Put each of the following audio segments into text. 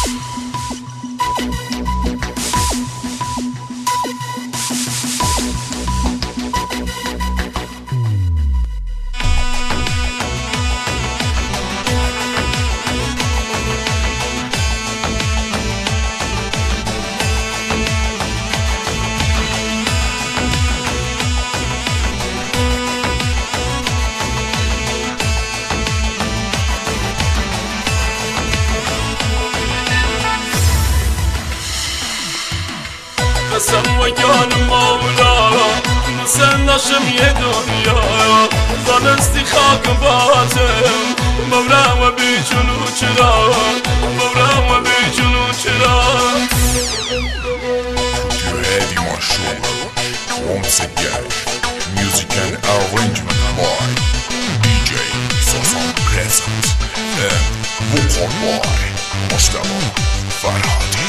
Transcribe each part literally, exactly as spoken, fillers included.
قسم و جان مولا مسن نشم یه دنیا زانستی خاک باتم مولا و بیچونو چرا مولا و بیچونو چرا Put your head in my shoulder. Once again, music and arrangement by D J Sazan Present and vocal by Mustafa Farhadi.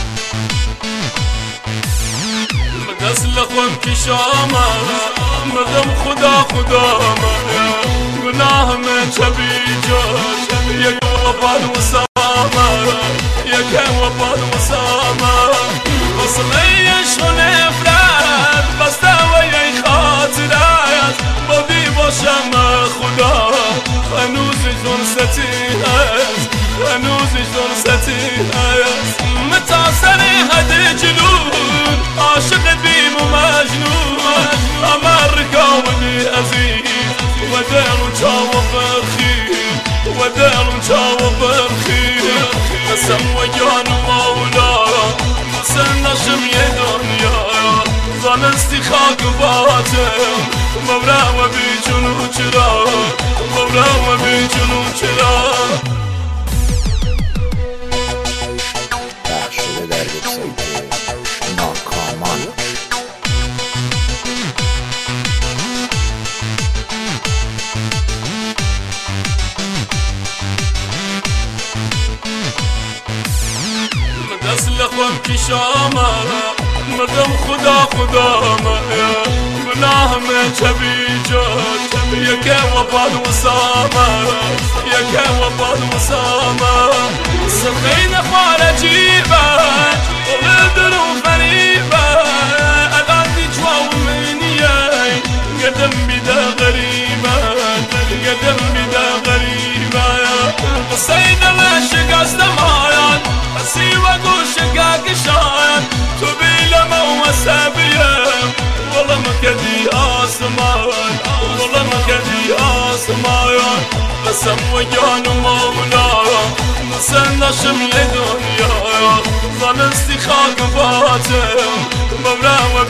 دست لخم کشامه مردم خدا خدا ما گناه من چبی جاش یک وفاد وسامه یک وفاد وسامه وصلی عشق نفرت بسته و یک خاطرت بادی باشم خدا هنوزش دونستی هست هنوزش دونستی هست متاثر حد جلون عاشق بیم و مجنون امر کاملی عزیز و دلون چاو فرخی و دلون چاو فرخی قسم و جان مولا مسن نشم یه دنیا زانستی خاک باتم مولا و بیچونو چرا مولا و بیچونو چرا پخش شده در وبسایت ناکامان. دست لخم کشامه مردم خدا خدا ما گناه من چبی جاش یک وفاد وسامه یک وفاد وسامه سخی نخوار عجیبه ولدن و فریبه الان دی جواو منیه قدم بیده غریبه قدم بیده غریبه قصه دل شکست مایان بسی و گوشگاه کشان تو بیلم و سبیم والله مکدی آسمان والله مکدی آسمان قسم و جان مولا مسن نشم یه دنیا زانستی خاک باتم مولا و